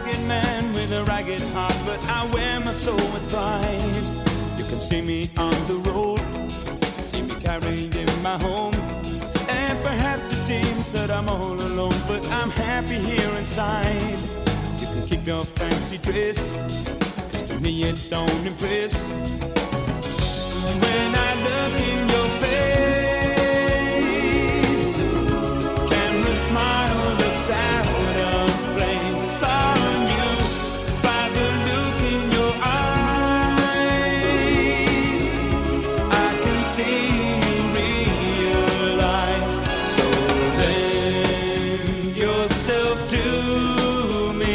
ragged man with a ragged heart, but I wear my soul with pride. You can see me on the road, see me carrying my home, and perhaps it seems that I'm all alone, but I'm happy here inside. You can keep your fancy dress, 'cause to me it don't impress. When I look in your face, camera smile looks out of place on you. By the look in your eyes, I can see you realize. So lend yourself to me.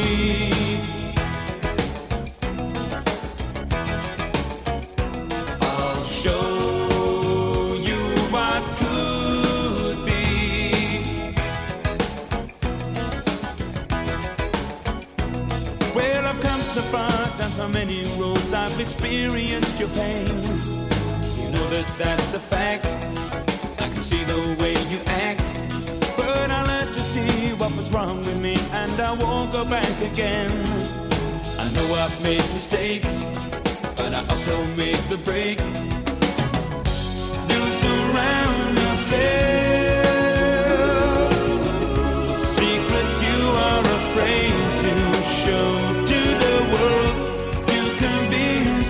I'll show you what could be. Well, I've come so far, down so many roads, I've experienced your pain. You know that that's a fact. I can see the way you act, but I learned to see what was wrong with me, and I won't go back again. I know I've made mistakes, but I also made the break. You surround yourself with secrets you are afraid to show to the world. You convince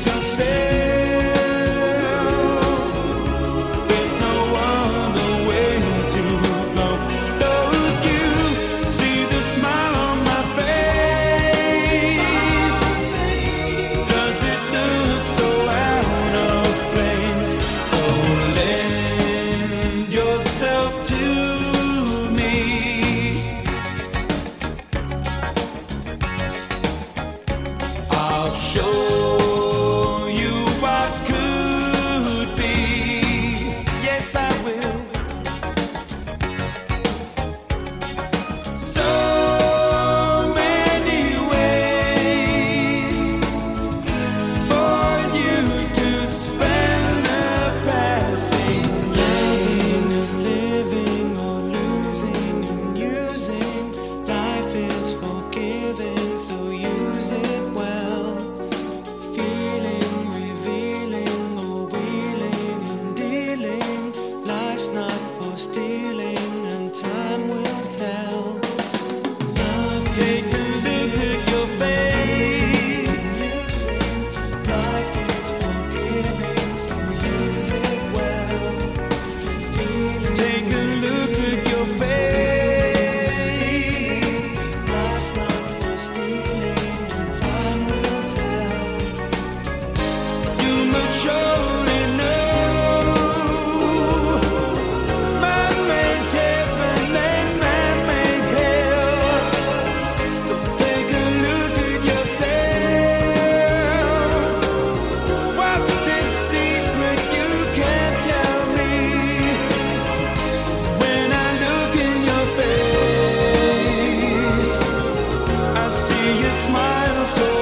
yourself there's no other way to go. Don't you see the smile on my face? Does it look so out of place? So lend yourself to me. I'll show you what could be. Yes, I will. So many ways for you to spend the passing days. Living or losing and using, life is forgiving, so use it well. Feeling, revealing, or wheeling and dealing, life's not for stealing, and time will tell. Take a look at your face. Life is forgiving, so use it well. Take a look at your face. Life's not for stealing, and time will tell. You must surely know man-made heaven and man-made hell. So take a look at yourself. What's this secret you can't tell me? When I look in your face, I see you smile so